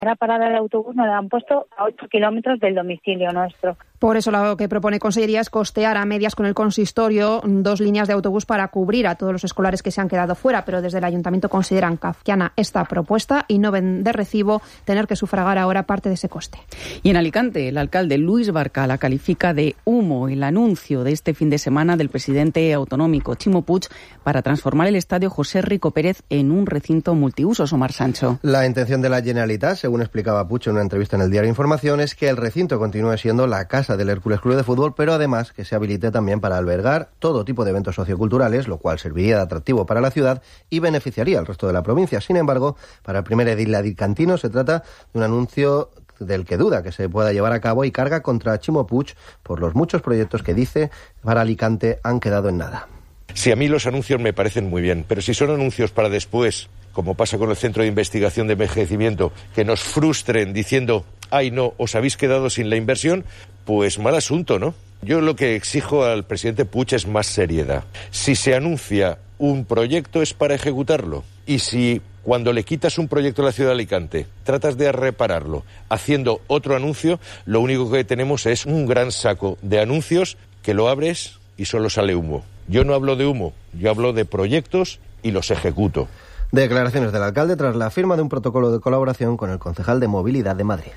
La parada de autobús nos la han puesto a 8 kilómetros del domicilio nuestro. Por eso lo que propone Consellería es costear a medias con el consistorio 2 líneas de autobús para cubrir a todos los escolares que se han quedado fuera, pero desde el Ayuntamiento consideran kafkiana esta propuesta y no ven de recibo tener que sufragar ahora parte de ese coste. Y en Alicante, el alcalde Luis Barcala califica de humo el anuncio de este fin de semana del presidente autonómico Chimo Puig para transformar el estadio José Rico Pérez en un recinto multiusos. Omar Sancho. La intención de la Generalitat, según explicaba Puig en una entrevista en el diario Información, es que el recinto continúe siendo la casa del Hércules Club de Fútbol, pero además que se habilite también para albergar todo tipo de eventos socioculturales, lo cual serviría de atractivo para la ciudad y beneficiaría al resto de la provincia. Sin embargo, para el primer edil alicantino se trata de un anuncio del que duda que se pueda llevar a cabo y carga contra Chimo Puig por los muchos proyectos que dice para Alicante han quedado en nada. Sí, a mí los anuncios me parecen muy bien, pero si son anuncios para después, como pasa con el Centro de Investigación de Envejecimiento, que nos frustren diciendo, ay no, os habéis quedado sin la inversión, pues mal asunto, ¿no? Yo lo que exijo al presidente Puig es más seriedad. Si se anuncia un proyecto es para ejecutarlo. Y si cuando le quitas un proyecto a la ciudad de Alicante, tratas de repararlo haciendo otro anuncio, lo único que tenemos es un gran saco de anuncios que lo abres y solo sale humo. Yo no hablo de humo, yo hablo de proyectos y los ejecuto. Declaraciones del alcalde tras la firma de un protocolo de colaboración con el concejal de Movilidad de Madrid.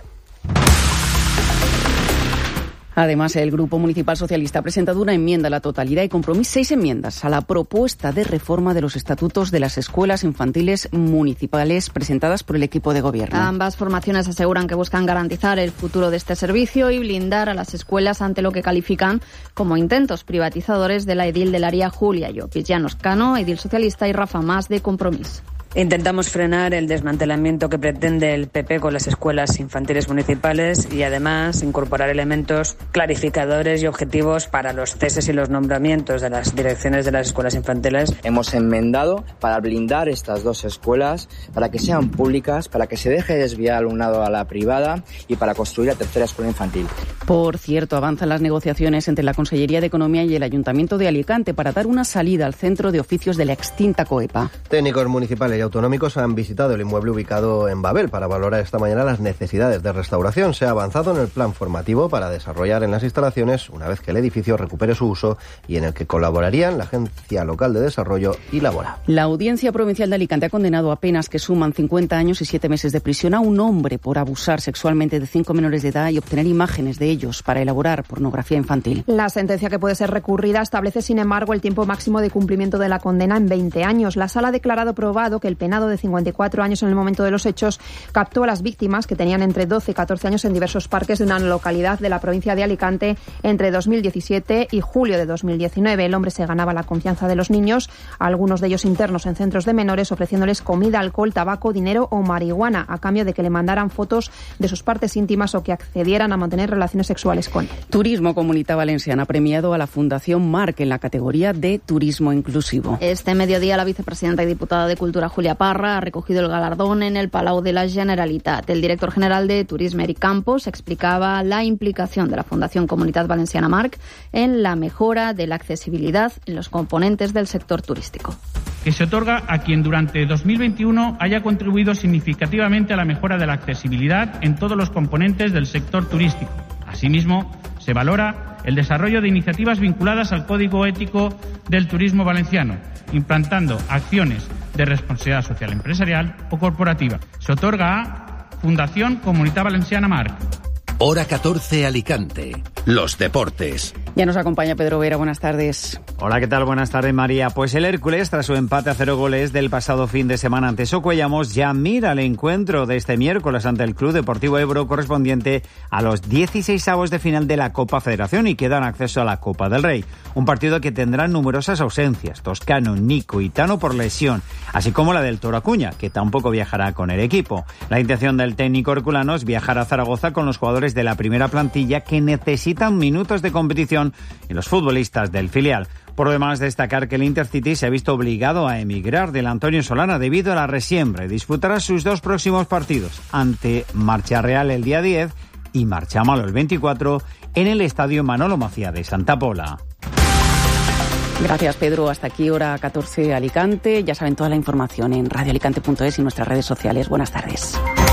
Además, el Grupo Municipal Socialista ha presentado una enmienda a la totalidad y Compromís 6 enmiendas a la propuesta de reforma de los estatutos de las escuelas infantiles municipales presentadas por el equipo de gobierno. Ambas formaciones aseguran que buscan garantizar el futuro de este servicio y blindar a las escuelas ante lo que califican como intentos privatizadores de la edil del área Julia Llopis. Llanos Cano, edil socialista, y Rafa Mas, de Compromís. Intentamos frenar el desmantelamiento que pretende el PP con las escuelas infantiles municipales y además incorporar elementos clarificadores y objetivos para los ceses y los nombramientos de las direcciones de las escuelas infantiles. Hemos enmendado para blindar estas dos escuelas, para que sean públicas, para que se deje desviar alumnado a la privada y para construir la tercera escuela infantil. Por cierto, avanzan las negociaciones entre la Consellería de Economía y el Ayuntamiento de Alicante para dar una salida al centro de oficios de la extinta Coepa. Técnicos municipales y autonómicos han visitado el inmueble ubicado en Babel para valorar esta mañana las necesidades de restauración. Se ha avanzado en el plan formativo para desarrollar en las instalaciones una vez que el edificio recupere su uso y en el que colaborarían la Agencia Local de Desarrollo y Labora. La Audiencia Provincial de Alicante ha condenado a penas que suman 50 años y 7 meses de prisión a un hombre por abusar sexualmente de 5 menores de edad y obtener imágenes de ellos para elaborar pornografía infantil. La sentencia, que puede ser recurrida, establece, sin embargo, el tiempo máximo de cumplimiento de la condena en 20 años. La Sala ha declarado probado que el penado de 54 años en el momento de los hechos captó a las víctimas, que tenían entre 12 y 14 años, en diversos parques de una localidad de la provincia de Alicante entre 2017 y julio de 2019. El hombre se ganaba la confianza de los niños, algunos de ellos internos en centros de menores, ofreciéndoles comida, alcohol, tabaco, dinero o marihuana a cambio de que le mandaran fotos de sus partes íntimas o que accedieran a mantener relaciones sexuales con él. Turismo Comunitat Valenciana ha premiado a la Fundación Marc en la categoría de Turismo Inclusivo. Este mediodía la vicepresidenta y diputada de Cultura, Julia Parra, ha recogido el galardón en el Palau de la Generalitat. El director general de Turisme, Eric Campos, explicaba la implicación de la Fundación Comunitat Valenciana Marc en la mejora de la accesibilidad en los componentes del sector turístico. Que se otorga a quien durante 2021 haya contribuido significativamente a la mejora de la accesibilidad en todos los componentes del sector turístico. Asimismo, se valora el desarrollo de iniciativas vinculadas al Código Ético del Turismo Valenciano, implantando acciones de responsabilidad social empresarial o corporativa. Se otorga a Fundación Comunitat Valenciana Marc. Hora 14, Alicante. Los deportes. Ya nos acompaña Pedro Vera, buenas tardes. Hola, ¿qué tal? Buenas tardes, María. Pues el Hércules, tras su empate a 0 goles del pasado fin de semana ante Socuellamos, ya mira el encuentro de este miércoles ante el Club Deportivo Ebro, correspondiente a los 16avos de final de la Copa Federación, y que dan acceso a la Copa del Rey. Un partido que tendrá numerosas ausencias: Toscano, Nico y Tano por lesión, así como la del Toro Acuña, que tampoco viajará con el equipo. La intención del técnico herculano es viajar a Zaragoza con los jugadores de la primera plantilla, que necesitan minutos de competición, y los futbolistas del filial. Por lo demás, destacar que el Intercity se ha visto obligado a emigrar del Antonio Solana debido a la resiembra y disputará sus 2 próximos partidos ante Marcha Real el día 10 y Marchamalo el 24 en el Estadio Manolo Macía de Santa Pola. Gracias, Pedro. Hasta aquí hora 14 Alicante. Ya saben, toda la información en radioalicante.es y nuestras redes sociales. Buenas tardes.